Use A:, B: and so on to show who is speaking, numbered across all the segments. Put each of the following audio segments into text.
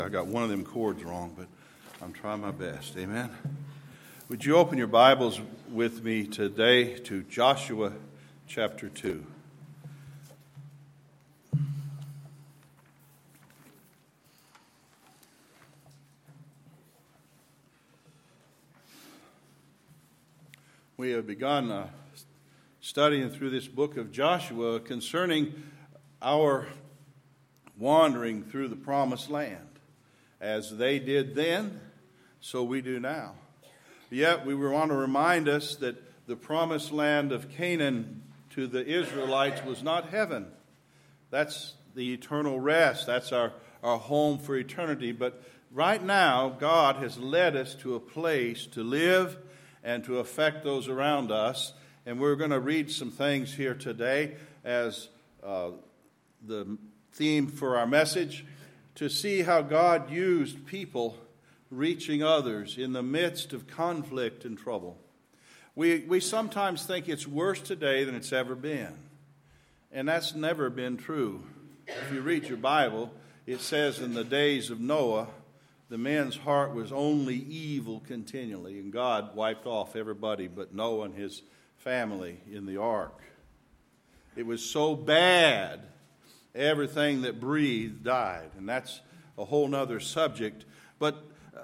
A: I got one of them chords wrong, but I'm trying my best. Amen. Would you open your Bibles with me today to Joshua chapter 2? We have begun studying through this book of Joshua concerning our wandering through the promised land. As they did then, so we do now. Yet we want to remind us that the promised land of Canaan to the Israelites was not heaven. That's the eternal rest. That's our home for eternity. But right now, God has led us to a place to live and to affect those around us. And we're going to read some things here today as the theme for our message, to see how God used people reaching others in the midst of conflict and trouble. We sometimes think it's worse today than it's ever been. And that's never been true. If you read your Bible, it says in the days of Noah, the man's heart was only evil continually, and God wiped off everybody but Noah and his family in the ark. It was so bad, everything that breathed died, and that's a whole nother subject. But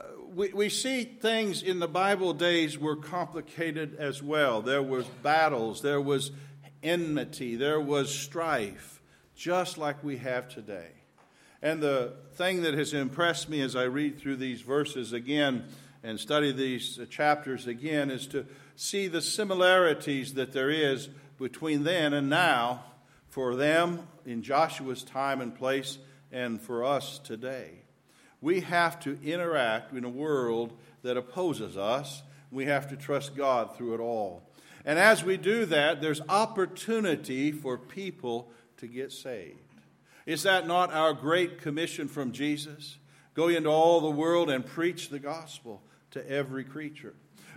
A: we see things in the Bible days were complicated as well. There was battles, there was enmity, there was strife, just like we have today. And the thing that has impressed me as I read through these verses again and study these chapters again is to see the similarities that there is between then and now, for them in Joshua's time and place and for us today. We have to interact in a world that opposes us. We have to trust God through it all. And as we do that, there's opportunity for people to get saved. Is that not our great commission from Jesus? Go into all the world and preach the gospel to every creature.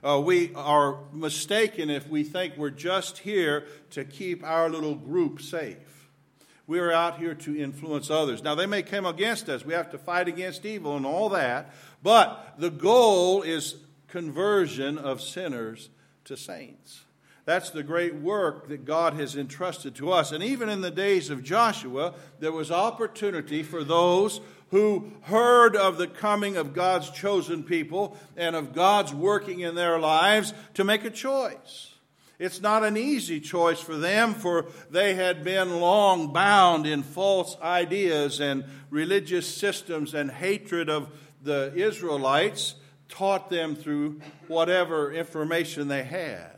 A: We are mistaken if we think we're just here to keep our little group safe. We're out here to influence others. Now, they may come against us. We have to fight against evil and all that. But the goal is conversion of sinners to saints. That's the great work that God has entrusted to us. And even in the days of Joshua, there was opportunity for those who heard of the coming of God's chosen people and of God's working in their lives to make a choice. It's not an easy choice for them, for they had been long bound in false ideas and religious systems, and hatred of the Israelites taught them through whatever information they had.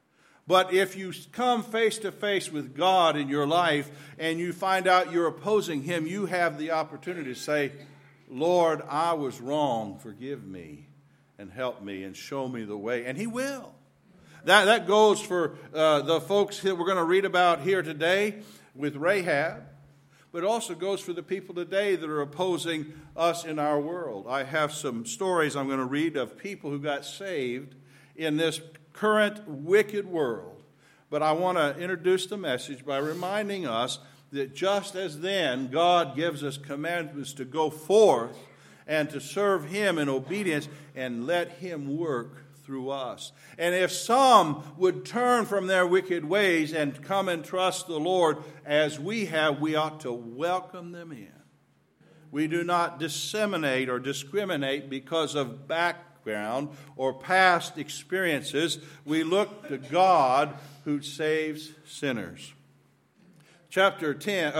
A: But if you come face to face with God in your life and you find out you're opposing Him, you have the opportunity to say, Lord, I was wrong. Forgive me and help me and show me the way. And He will. That goes for the folks that we're going to read about here today with Rahab, but it also goes for the people today that are opposing us in our world. I have some stories I'm going to read of people who got saved in this current wicked world. But I want to introduce the message by reminding us that just as then God gives us commandments to go forth and to serve Him in obedience and let Him work through us. And if some would turn from their wicked ways and come and trust the Lord as we have, we ought to welcome them in. We do not disseminate or discriminate because of background or past experiences. We look to God who saves sinners. Chapter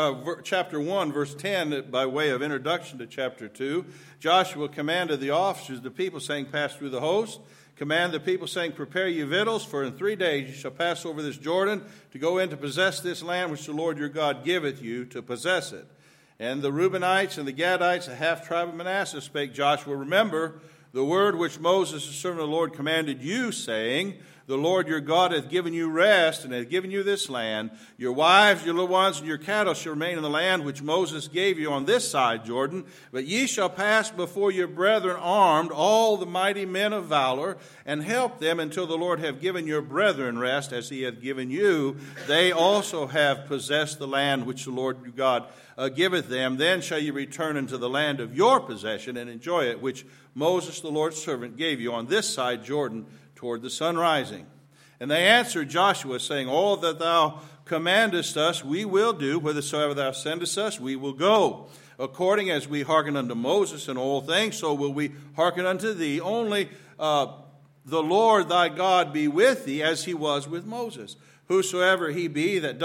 A: 1, verse 10, by way of introduction to chapter 2, Joshua commanded the officers, the people, saying, pass through the host. Command the people, saying, prepare you victuals, for in 3 days you shall pass over this Jordan to go in to possess this land which the Lord your God giveth you to possess it. And the Reubenites and the Gadites, the half tribe of Manasseh, spake Joshua, remember the word which Moses, the servant of the Lord, commanded you, saying, the Lord your God hath given you rest, and hath given you this land. Your wives, your little ones, and your cattle shall remain in the land which Moses gave you on this side Jordan. But ye shall pass before your brethren armed, all the mighty men of valor, and help them until the Lord have given your brethren rest, as he hath given you. They also have possessed the land which the Lord your God giveth them. Then shall you return into the land of your possession, and enjoy it, which Moses the Lord's servant gave you on this side Jordan, toward the sun rising. And they answered Joshua, saying, All that thou commandest us we will do, whithersoever thou sendest us we will go. According as we hearken unto Moses in all things, so will we hearken unto thee. Only the Lord thy God be with thee, as he was with Moses. Whosoever he be that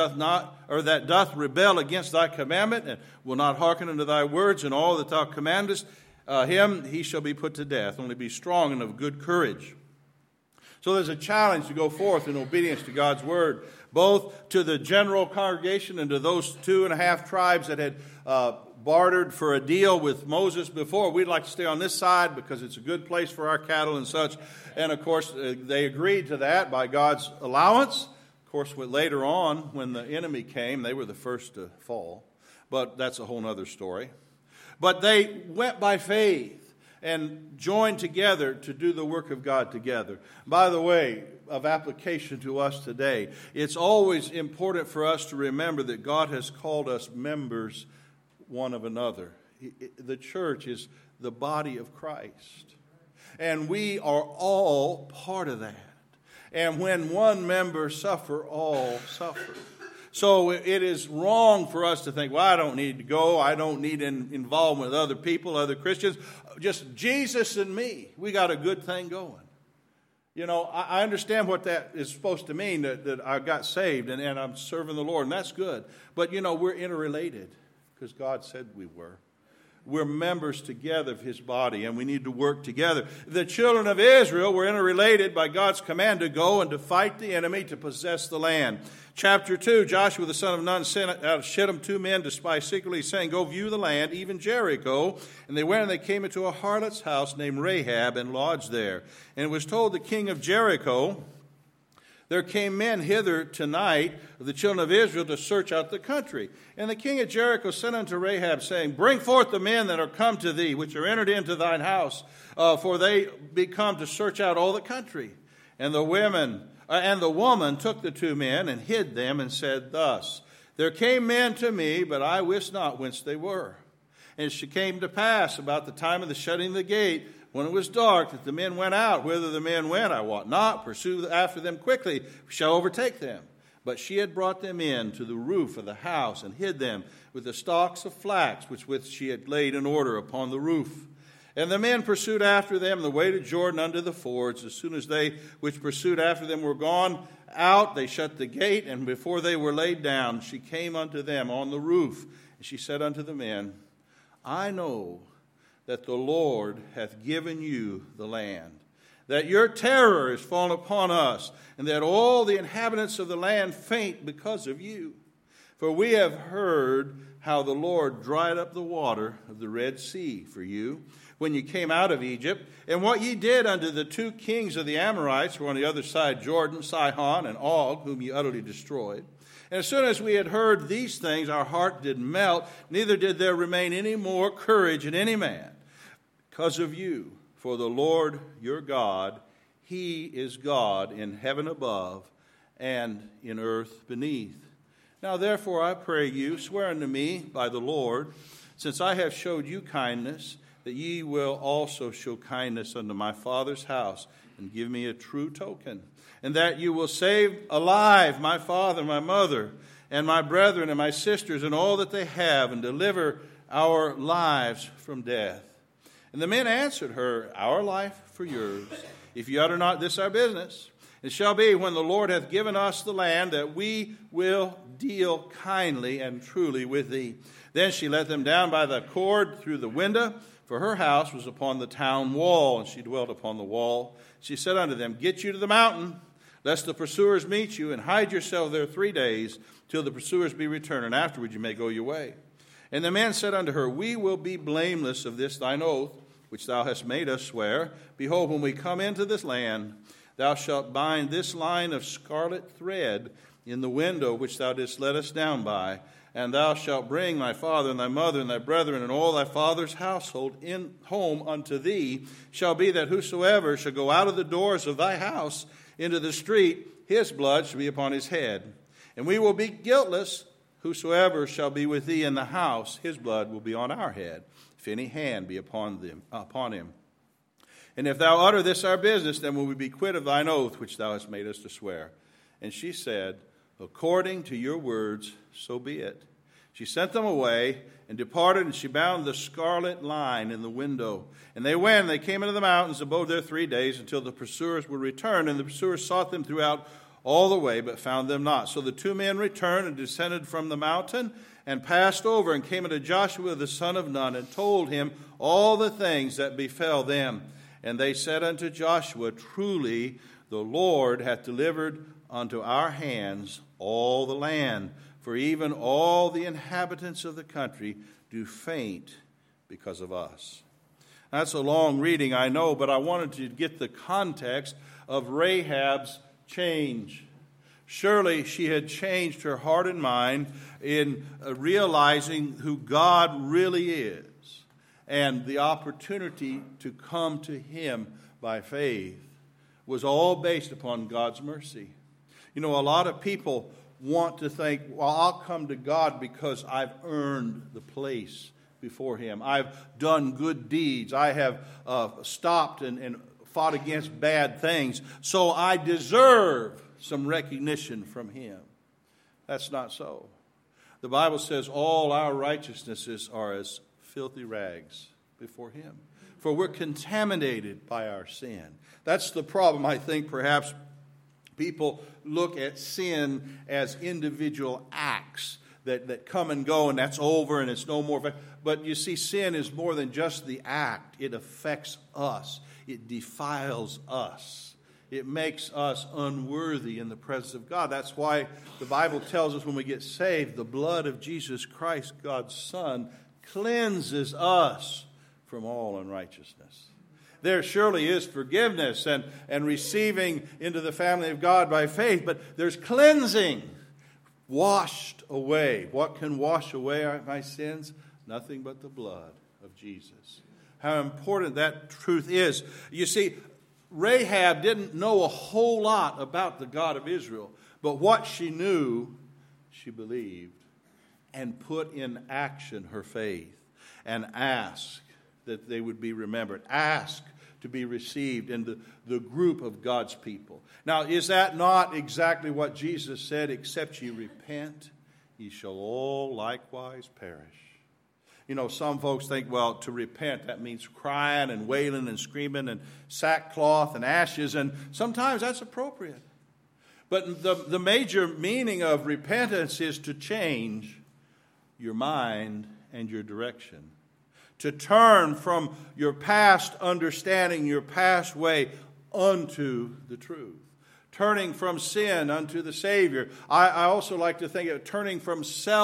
A: doth rebel against thy commandment, and will not hearken unto thy words and all that thou commandest him, he shall be put to death. Only be strong and of good courage. So there's a challenge to go forth in obedience to God's word, both to the general congregation and to those 2.5 tribes that had bartered for a deal with Moses before. We'd like to stay on this side because it's a good place for our cattle and such. And of course, they agreed to that by God's allowance. Of course, later on, when the enemy came, they were the first to fall. But that's a whole other story. But they went by faith and joined together to do the work of God together. By the way, of application to us today, it's always important for us to remember that God has called us members one of another. The church is the body of Christ. And we are all part of that. And when one member suffer, all suffer. So it is wrong for us to think, well, I don't need to go. I don't need involvement with other people, other Christians. Just Jesus and me. We got a good thing going. You know, I understand what that is supposed to mean, that I got saved and I'm serving the Lord, and that's good. But, you know, we're interrelated because God said we were. We're members together of his body, and we need to work together. The children of Israel were interrelated by God's command to go and to fight the enemy, to possess the land. Chapter 2, Joshua the son of Nun sent out of Shittim 2 men to spy secretly, saying, Go view the land, even Jericho. And they went and they came into a harlot's house named Rahab and lodged there. And it was told the king of Jericho, There came men hither tonight of the children of Israel to search out the country. And the king of Jericho sent unto Rahab, saying, Bring forth the men that are come to thee, which are entered into thine house, for they be come to search out all the country. And the woman took the 2 men and hid them, and said thus, There came men to me, but I wist not whence they were. And it came to pass about the time of the shutting of the gate, when it was dark, that the men went out. Whither the men went, I wot not. Pursue after them quickly, we shall overtake them. But she had brought them in to the roof of the house, and hid them with the stalks of flax, which she had laid in order upon the roof. And the men pursued after them the way to Jordan unto the fords. As soon as they which pursued after them were gone out, they shut the gate, and before they were laid down, she came unto them on the roof. And she said unto the men, I know that the Lord hath given you the land, that your terror is fallen upon us, and that all the inhabitants of the land faint because of you. For we have heard how the Lord dried up the water of the Red Sea for you, when you came out of Egypt, and what ye did unto the 2 kings of the Amorites who were on the other side Jordan, Sihon and Og, whom ye utterly destroyed. And as soon as we had heard these things, our heart did melt, neither did there remain any more courage in any man, because of you. For the Lord your God, he is God in heaven above and in earth beneath. Now therefore I pray you, swear unto me by the Lord, since I have showed you kindness, that ye will also show kindness unto my father's house, and give me a true token, and that you will save alive my father, my mother, and my brethren, and my sisters, and all that they have, and deliver our lives from death. And the men answered her, Our life for yours. If you utter not this our business, it shall be when the Lord hath given us the land, that we will deal kindly and truly with thee. Then she let them down by the cord through the window, for her house was upon the town wall, and she dwelt upon the wall. She said unto them, Get you to the mountain, lest the pursuers meet you, and hide yourself there 3 days, till the pursuers be returned, and afterward you may go your way. And the men said unto her, We will be blameless of this thine oath, which thou hast made us swear. Behold, when we come into this land, thou shalt bind this line of scarlet thread in the window which thou didst let us down by, and thou shalt bring thy father and thy mother and thy brethren and all thy father's household in home unto thee. Shall be that whosoever shall go out of the doors of thy house into the street, his blood shall be upon his head. And we will be guiltless. Whosoever shall be with thee in the house, his blood will be on our head, if any hand be upon him. And if thou utter this our business, then will we be quit of thine oath which thou hast made us to swear. And she said, according to your words, so be it. She sent them away and departed, and she bound the scarlet line in the window. And they went, and they came into the mountains, abode there 3 days, until the pursuers were returned. And the pursuers sought them throughout all the way, but found them not. So the two men returned and descended from the mountain, and passed over, and came unto Joshua the son of Nun, and told him all the things that befell them. And they said unto Joshua, truly the Lord hath delivered unto our hands all the land, for even all the inhabitants of the country do faint because of us. That's a long reading, I know, but I wanted to get the context of Rahab's change. Surely she had changed her heart and mind in realizing who God really is, and the opportunity to come to him by faith was all based upon God's mercy. You know, a lot of people want to think, well, I'll come to God because I've earned the place before him. I've done good deeds. I have stopped and fought against bad things, so I deserve some recognition from him. That's not so. The Bible says all our righteousnesses are as filthy rags before him, for we're contaminated by our sin. That's the problem. I think perhaps people look at sin as individual acts that come and go, and that's over and it's no more. But you see, sin is more than just the act. It affects us. It defiles us. It makes us unworthy in the presence of God. That's why the Bible tells us when we get saved, the blood of Jesus Christ, God's Son, cleanses us from all unrighteousness. There surely is forgiveness and receiving into the family of God by faith, but there's cleansing, washed away. What can wash away my sins? Nothing but the blood of Jesus. How important that truth is. You see, Rahab didn't know a whole lot about the God of Israel, but what she knew, she believed and put in action her faith and asked that they would be remembered. Ask to be received in the group of God's people. Now, is that not exactly what Jesus said? Except ye repent, ye shall all likewise perish. You know, some folks think, well, to repent, that means crying and wailing and screaming and sackcloth and ashes, and sometimes that's appropriate. But the major meaning of repentance is to change your mind and your direction. To turn from your past understanding, your past way, unto the truth. Turning from sin unto the Savior. I also like to think of turning from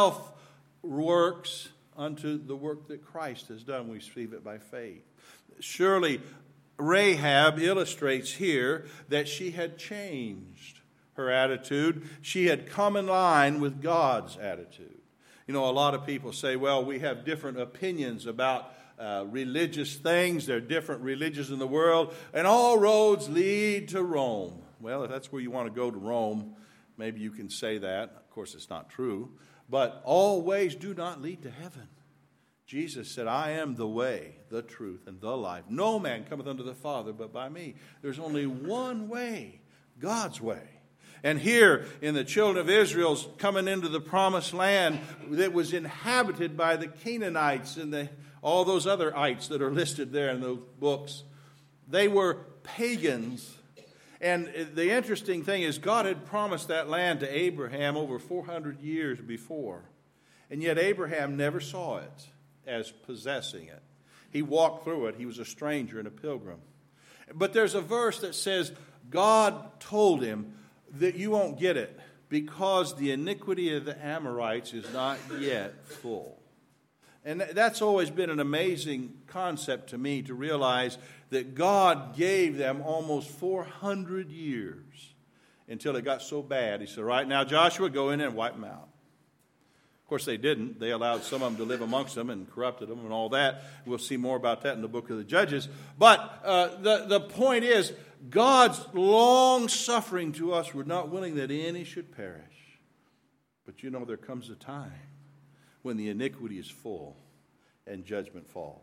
A: self-works unto the work that Christ has done. We receive it by faith. Surely Rahab illustrates here that she had changed her attitude. She had come in line with God's attitude. You know, a lot of people say, well, we have different opinions about religious things. There are different religions in the world, and all roads lead to Rome. Well, if that's where you want to go, to Rome, maybe you can say that. Of course, it's not true. But all ways do not lead to heaven. Jesus said, I am the way, the truth, and the life. No man cometh unto the Father but by me. There's only one way, God's way. And here in the children of Israel's coming into the promised land that was inhabited by the Canaanites and all those other ites that are listed there in those books. They were pagans. And the interesting thing is God had promised that land to Abraham over 400 years before. And yet Abraham never saw it as possessing it. He walked through it. He was a stranger and a pilgrim. But there's a verse that says God told him that you won't get it because the iniquity of the Amorites is not yet full. And that's always been an amazing concept to me, to realize that God gave them almost 400 years until it got so bad. He said, right now, Joshua, go in and wipe them out. Of course, they didn't. They allowed some of them to live amongst them and corrupted them and all that. We'll see more about that in the book of the Judges. But the point is, God's long-suffering to us. We're not willing that any should perish. But you know, there comes a time when the iniquity is full and judgment falls.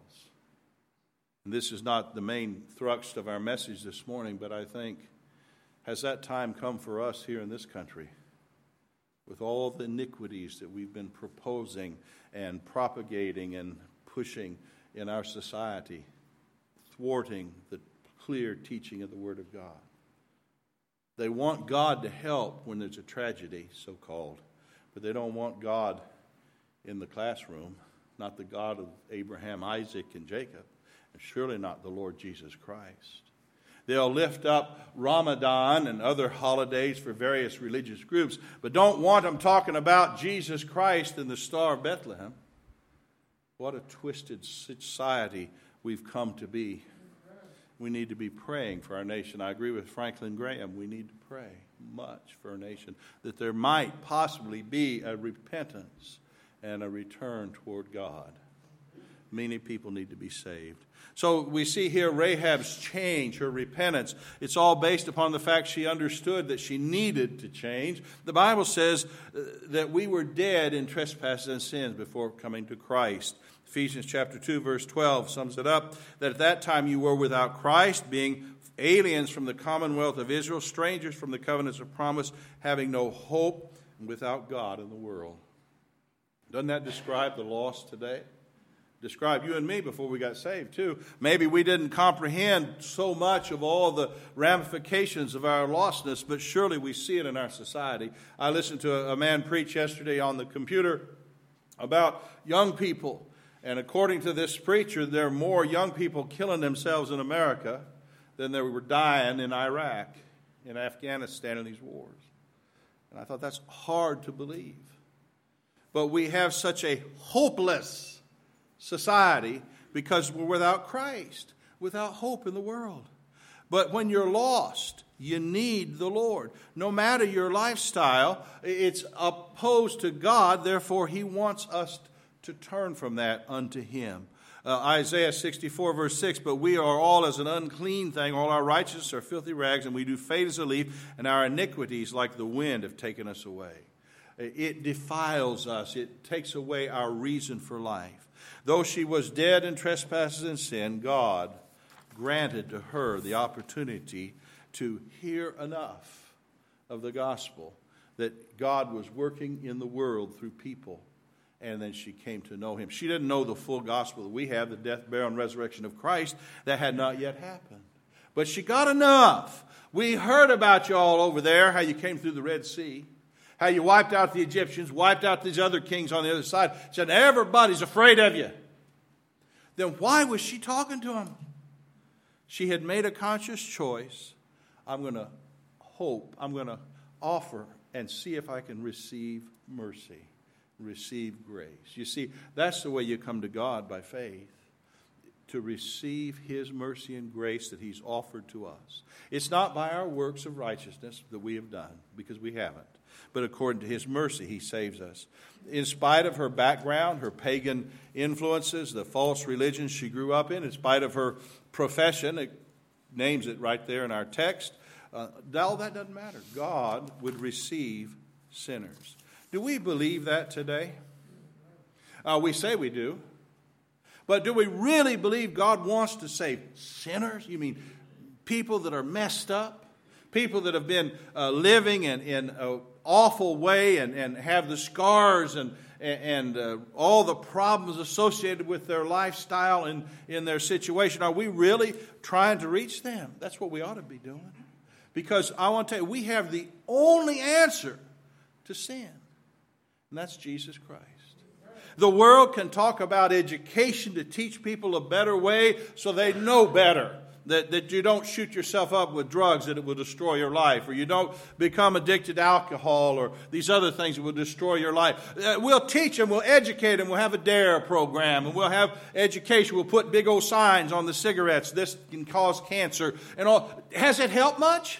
A: And this is not the main thrust of our message this morning, but I think, has that time come for us here in this country? With all the iniquities that we've been proposing and propagating and pushing in our society, thwarting the clear teaching of the Word of God. They want God to help when there's a tragedy, so-called, but they don't want God in the classroom, not the God of Abraham, Isaac, and Jacob, and surely not the Lord Jesus Christ. They'll lift up Ramadan and other holidays for various religious groups, but don't want them talking about Jesus Christ and the Star of Bethlehem. What a twisted society we've come to be. We need to be praying for our nation. I agree with Franklin Graham. We need to pray much for our nation, that there might possibly be a repentance and a return toward God. Many people need to be saved. So we see here Rahab's change, her repentance. It's all based upon the fact she understood that she needed to change. The Bible says that we were dead in trespasses and sins before coming to Christ. Ephesians chapter 2, verse 12 sums it up, that at that time you were without Christ, being aliens from the commonwealth of Israel, strangers from the covenants of promise, having no hope, and without God in the world. Doesn't that describe the lost today? Describe you and me before we got saved too. Maybe we didn't comprehend so much of all the ramifications of our lostness, but surely we see it in our society. I listened to a man preach yesterday on the computer about young people. And according to this preacher, there are more young people killing themselves in America than there were dying in Iraq, in Afghanistan, in these wars. And I thought that's hard to believe. But we have such a hopeless society because we're without Christ, without hope in the world. But when you're lost, you need the Lord. No matter your lifestyle, it's opposed to God. Therefore, He wants us to turn from that unto Him. Isaiah 64, verse 6, but we are all as an unclean thing, all our righteousness are filthy rags, and we do fade as a leaf, and our iniquities like the wind have taken us away. It defiles us. It takes away our reason for life. Though she was dead in trespasses and sin, God granted to her the opportunity to hear enough of the gospel that God was working in the world through people. And then she came to know Him. She didn't know the full gospel that we have, the death, burial, and resurrection of Christ. That had not yet happened. But she got enough. We heard about you all over there, how you came through the Red Sea, how you wiped out the Egyptians, wiped out these other kings on the other side. Said, everybody's afraid of you. Then why was she talking to him? She had made a conscious choice. I'm going to hope, I'm going to offer and see if I can receive mercy, receive grace. You see, that's the way you come to God, by faith, to receive His mercy and grace that He's offered to us. It's not by our works of righteousness that we have done, because we haven't. But according to His mercy, He saves us. In spite of her background, her pagan influences, the false religions she grew up in spite of her profession, it names it right there in our text, all that doesn't matter. God would receive sinners. Do we believe that today? We say we do. But do we really believe God wants to save sinners? You mean people that are messed up? People that have been living in an awful way and have the scars and all the problems associated with their lifestyle and in their situation. Are we really trying to reach them? That's what we ought to be doing. Because I want to tell you, we have the only answer to sin, and that's Jesus Christ. The world can talk about education to teach people a better way so they know better. that you don't shoot yourself up with drugs that it will destroy your life, or you don't become addicted to alcohol or these other things that will destroy your life. We'll teach them, we'll educate them, we'll have a DARE program, and we'll have education. We'll put big old signs on the cigarettes. This can cause cancer and all. Has it helped much?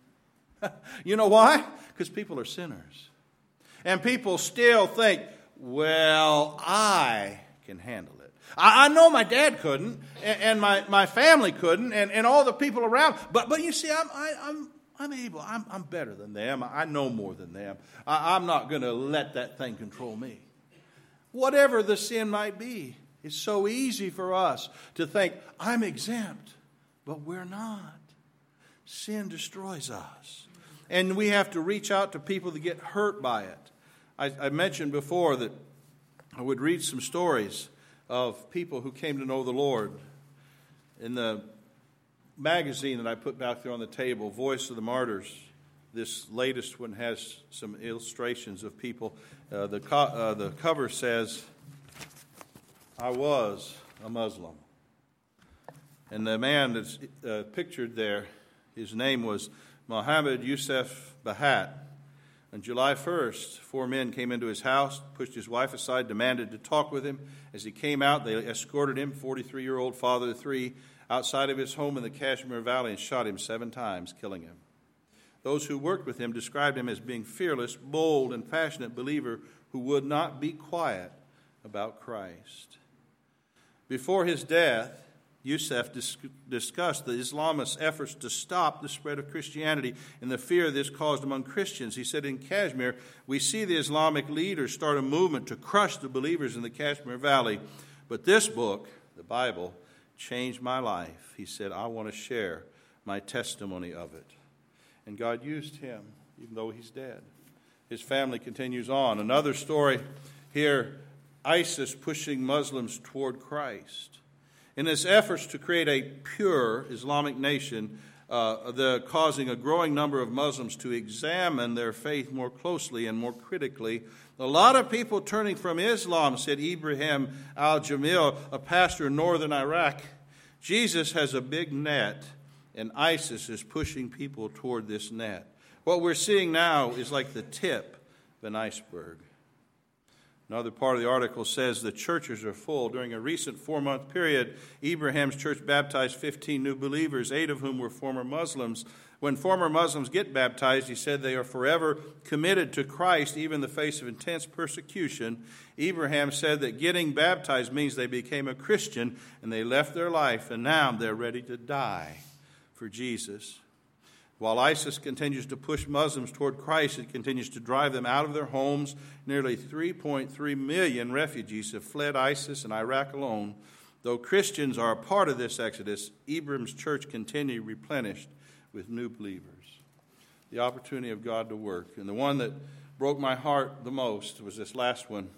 A: You know why? Because people are sinners. And people still think, well, I can handle it. I know my dad couldn't, and my family couldn't, and all the people around. But you see, I'm able. I'm better than them. I know more than them. I'm not going to let that thing control me. Whatever the sin might be, it's so easy for us to think, I'm exempt, but we're not. Sin destroys us. And we have to reach out to people that get hurt by it. I mentioned before that I would read some stories of people who came to know the Lord. In the magazine that I put back there on the table, Voice of the Martyrs, this latest one has some illustrations of people. The cover says, I was a Muslim. And the man that's pictured there, his name was Mohammed Yusuf Bahat. On July 1st, 4 men came into his house, pushed his wife aside, demanded to talk with him. As he came out, they escorted him, 43-year-old father of 3, outside of his home in the Kashmir Valley and shot him 7 times, killing him. Those who worked with him described him as being fearless, bold, and passionate believer who would not be quiet about Christ. Before his death, Yusuf discussed the Islamists' efforts to stop the spread of Christianity and the fear this caused among Christians. He said, in Kashmir, we see the Islamic leaders start a movement to crush the believers in the Kashmir Valley. But this book, the Bible, changed my life. He said, I want to share my testimony of it. And God used him, even though he's dead. His family continues on. Another story here, ISIS pushing Muslims toward Christ. In its efforts to create a pure Islamic nation, causing a growing number of Muslims to examine their faith more closely and more critically, a lot of people turning from Islam, said Ibrahim al-Jamil, a pastor in northern Iraq. Jesus has a big net, and ISIS is pushing people toward this net. What we're seeing now is like the tip of an iceberg. Another part of the article says the churches are full. During a recent 4-month period, Ibrahim's church baptized 15 new believers, 8 of whom were former Muslims. When former Muslims get baptized, he said they are forever committed to Christ, even in the face of intense persecution. Ibrahim said that getting baptized means they became a Christian and they left their life, and now they're ready to die for Jesus. While ISIS continues to push Muslims toward Christ, it continues to drive them out of their homes. Nearly 3.3 million refugees have fled ISIS in Iraq alone. Though Christians are a part of this exodus, Ibrahim's church continues replenished with new believers. The opportunity of God to work. And the one that broke my heart the most was this last one.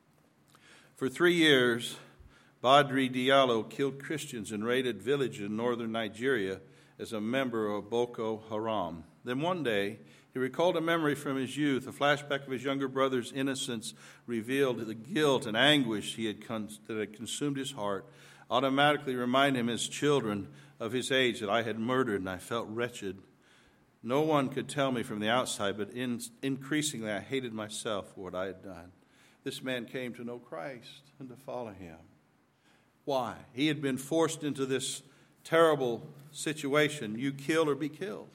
A: For 3 years, Badri Diallo killed Christians in raided villages in northern Nigeria as a member of Boko Haram. Then one day, he recalled a memory from his youth. A flashback of his younger brother's innocence revealed the guilt and anguish that had consumed his heart. Automatically remind him as children of his age that I had murdered and I felt wretched. No one could tell me from the outside, but increasingly I hated myself for what I had done. This man came to know Christ and to follow him. Why? He had been forced into this terrible situation. You kill or be killed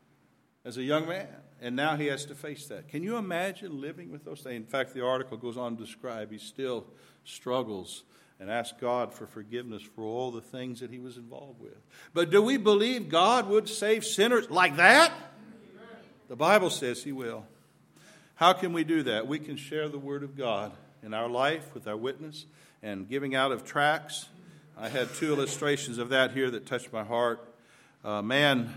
A: as a young man. And now he has to face that. Can you imagine living with those things? In fact, the article goes on to describe he still struggles and asks God for forgiveness for all the things that he was involved with. But do we believe God would save sinners like that? The Bible says he will. How can we do that? We can share the word of God in our life with our witness and giving out of tracts. I had 2 illustrations of that here that touched my heart. A man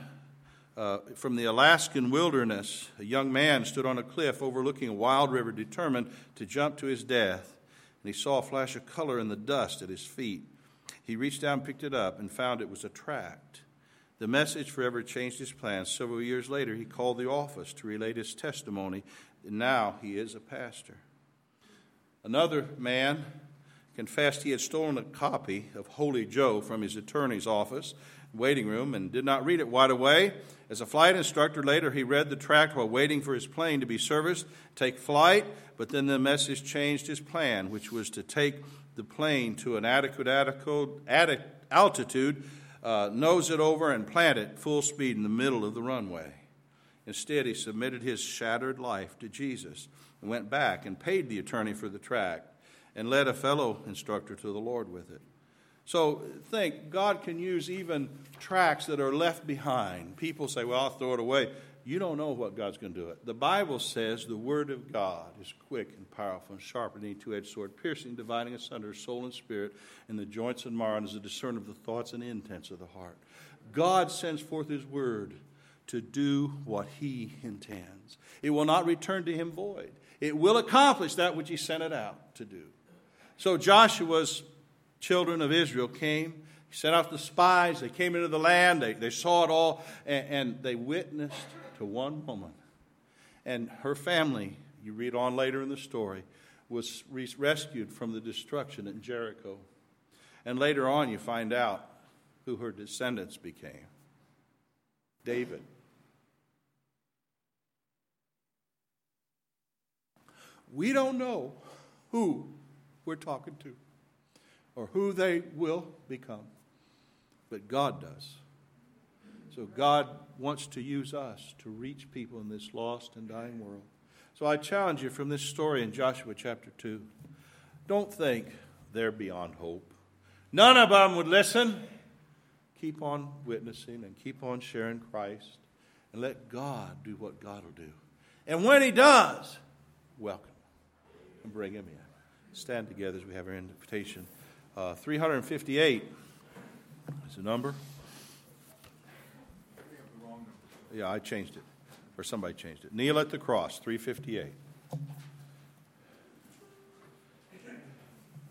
A: from the Alaskan wilderness, a young man stood on a cliff overlooking a wild river, determined to jump to his death. And he saw a flash of color in the dust at his feet. He reached down, picked it up, and found it was a tract. The message forever changed his plans. Several years later, he called the office to relate his testimony, and now he is a pastor. Another man confessed he had stolen a copy of Holy Joe from his attorney's office, waiting room, and did not read it right away. As a flight instructor, later he read the tract while waiting for his plane to be serviced, take flight, but then the message changed his plan, which was to take the plane to an adequate altitude, nose it over, and plant it full speed in the middle of the runway. Instead, he submitted his shattered life to Jesus and went back and paid the attorney for the tract and led a fellow instructor to the Lord with it. So think, God can use even tracts that are left behind. People say, well, I'll throw it away. You don't know what God's going to do it. The Bible says the Word of God is quick and powerful and sharper than any two-edged sword, piercing, dividing asunder soul and spirit, and the joints and marrow, and is a discerner of the thoughts and intents of the heart. God sends forth His Word to do what He intends. It will not return to Him void. It will accomplish that which He sent it out to do. So Joshua's children of Israel came. He sent out the spies. They came into the land. They saw it all. And they witnessed to one woman. And her family, you read on later in the story, was rescued from the destruction at Jericho. And later on you find out who her descendants became. David. We don't know who we're talking to or who they will become, but God does. So God wants to use us to reach people in this lost and dying world. So I challenge you from this story in Joshua chapter 2. Don't think they're beyond hope. None of them would listen. Keep on witnessing and keep on sharing Christ and let God do what God will do. And when He does, welcome and bring Him in. Stand together as we have our invitation. 358 is the number. Yeah, I changed it. Or somebody changed it. Kneel at the cross, 358.